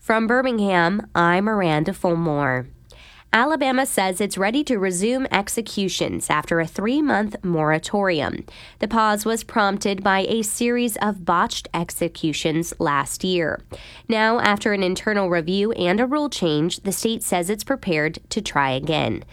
From Birmingham, I'm Miranda Fulmore. Alabama says it's ready to resume executions after a 3-month moratorium. The pause was prompted by a series of botched executions last year. Now, after an internal review and a rule change, the state says it's prepared to try again.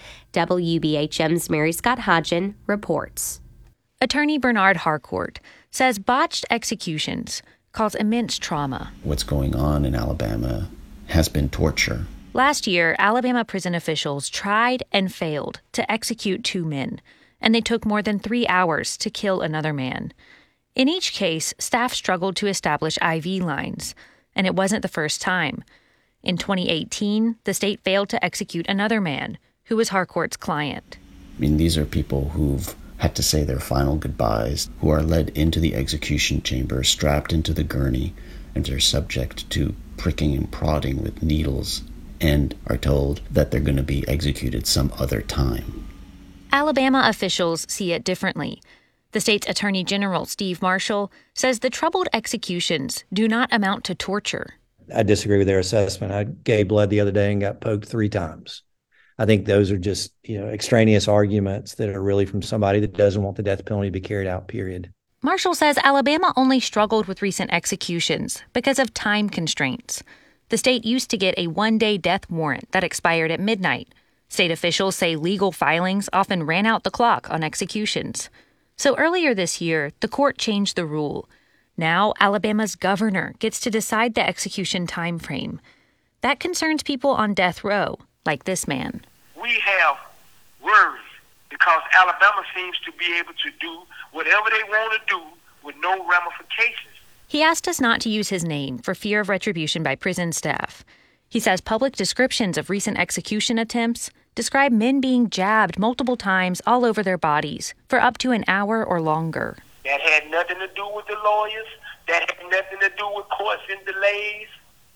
WBHM's Mary Scott Hodgen reports. Attorney Bernard Harcourt says botched executions cause immense trauma. What's going on in Alabama has been torture. Last year, Alabama prison officials tried and failed to execute 2 men, and they took more than 3 hours to kill another man. In each case, staff struggled to establish IV lines, and it wasn't the first time. In 2018, the state failed to execute another man, who was Harcourt's client. I mean, these are people who've had to say their final goodbyes, who are led into the execution chamber, strapped into the gurney, and they're subject to pricking and prodding with needles, and are told that they're going to be executed some other time. Alabama officials see it differently. The state's Attorney General, Steve Marshall, says the troubled executions do not amount to torture. I disagree with their assessment. I gave blood the other day and got poked 3 times. I think those are just, extraneous arguments that are really from somebody that doesn't want the death penalty to be carried out, period. Marshall says Alabama only struggled with recent executions because of time constraints. The state used to get a 1-day death warrant that expired at midnight. State officials say legal filings often ran out the clock on executions. So earlier this year, the court changed the rule. Now, Alabama's governor gets to decide the execution time frame. That concerns people on death row, like this man. We have worries because Alabama seems to be able to do whatever they want to do with no ramifications. He asked us not to use his name for fear of retribution by prison staff. He says public descriptions of recent execution attempts describe men being jabbed multiple times all over their bodies for up to an hour or longer. That had nothing to do with the lawyers. That had nothing to do with courts and delays.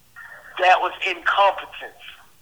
That was incompetence.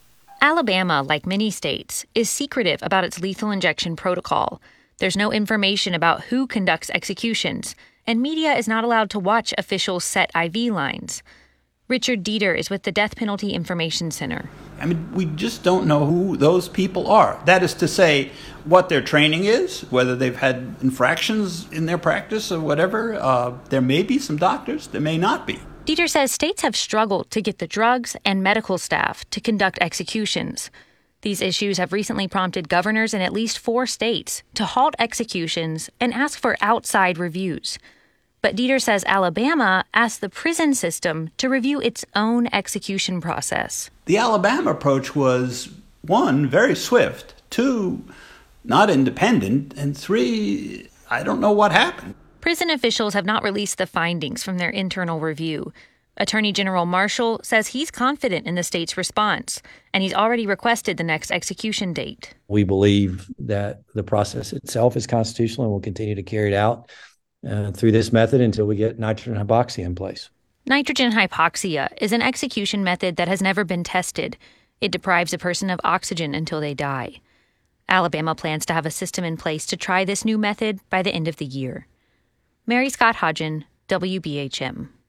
Alabama, like many states, is secretive about its lethal injection protocol. There's no information about who conducts executions, and media is not allowed to watch officials set IV lines. Richard Dieter is with the Death Penalty Information Center. We just don't know who those people are. That is to say, what their training is, whether they've had infractions in their practice or whatever. There may be some doctors, there may not be. Dieter says states have struggled to get the drugs and medical staff to conduct executions. These issues have recently prompted governors in at least 4 states to halt executions and ask for outside reviews. But Dieter says Alabama asked the prison system to review its own execution process. The Alabama approach was, 1, very swift, 2, not independent, and 3, I don't know what happened. Prison officials have not released the findings from their internal review. Attorney General Marshall says he's confident in the state's response, and he's already requested the next execution date. We believe that the process itself is constitutional and will continue to carry it out through this method until we get nitrogen hypoxia in place. Nitrogen hypoxia is an execution method that has never been tested. It deprives a person of oxygen until they die. Alabama plans to have a system in place to try this new method by the end of the year. Mary Scott Hodgen, WBHM.